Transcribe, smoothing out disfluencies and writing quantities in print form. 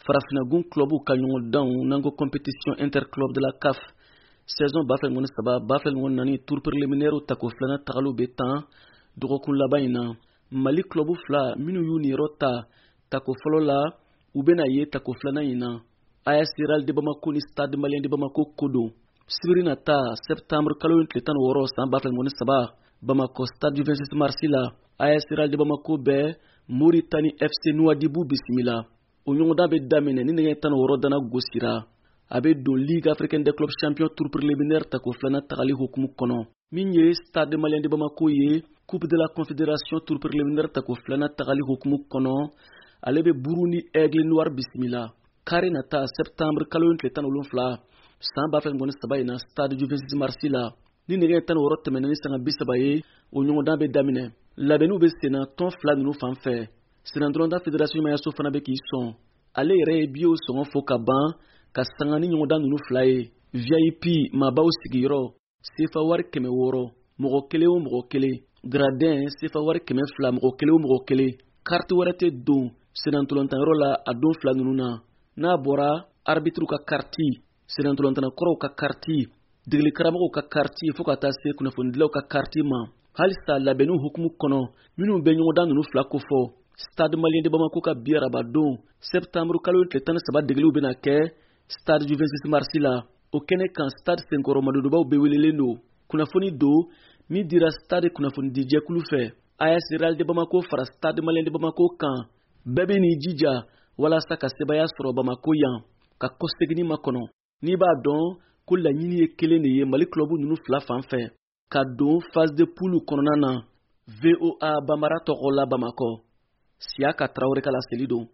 Farafinagun club ka ɲɔgɔn dan nango compétition interclub de la CAF saison bafel ngoni saba bafel ngon nani tour préliminaire ta ko flana tagalu be tan dogokun laban in na Mali club fla minu yu ni rota ta ko folo la u bena ye ta ko flana in na AS Real de Bamako ni Stade Malien de Bamako kodo sibirina ta septembre kalo tletan woro san bafel ngoni saba Bamako Stade du 26 mars la AS Real de Bamako be Mauritanie FC Nouadhibou bisimila o ɲɔgɔndan bɛ daminɛ ni nɛgɛ tan wɔɔrɔ dana gosira a bɛ don Ligue africaine des clubs champions tour préliminaire ta ko filanan tagali hukumu kɔnɔ min ye Stade Malien de Bamako ye Coupe de la Confédération tour préliminaire ta ko filanan tagali hukumu kɔnɔ ale bɛ Burundi Aigle Noir bisimila kari nata septembre kalo tile 17 san b'a fɛ ngɔni saba in na Stade du 26 mars la ni nɛgɛ tan wɔɔrɔ tɛmɛna ni sanga 30 ye o ɲɔgɔndan bɛ daminɛ labɛnniw bɛ senna tɔn fila ninnu fan fɛ Senandronda Fédération Mayaso fana bɛ k'i sɔn ale yɛrɛ ye bio sɔngɔ fo ka ban ka sanga ni ɲɔgɔndan ninnu fila ye VIP maabaw sigiyɔrɔ sefa wari 600 mɔgɔ kelen o mɔgɔ kelen gradin sefa wari 200 mɔgɔ kelen o mɔgɔ kelen carte wɛrɛ tɛ don senantolantanyɔrɔ la a don fila ninnu na n'a bɔra arbitre ka carte senantolantannakɔrɔw ka carte degeli karamɔgɔw ka carte fo ka taa se kunnafonidilaw ka carte ma halisa labɛnniw hukumu kɔnɔ minnu bɛ ɲɔgɔndan ninnu fila kofɔ Stade Malien de Bamako ka bi arabadon septembre kalo tile 13 degeliw bena kɛ Stade du 26 mars la o kɛnɛ kan Stade Senkɔrɔ Madodobaw bɛ welelen don kunnafoni don min dira Stade kunnafoni di jɛkulu fɛ AS Real de Bamako fara Stade Malien de Bamako kan bɛɛ bɛ n'i jija walasa ka sebaya sɔrɔ Bamako yan ka kɔsegini makɔnɔ n'i b'a dɔn ko laɲini ye kelen de ye Mali club ninnu fila fan fɛ ka don phase de poule kɔnɔna na VOA Bambara tɔgɔ la Bamakɔ Siaka Traoré ka laseli don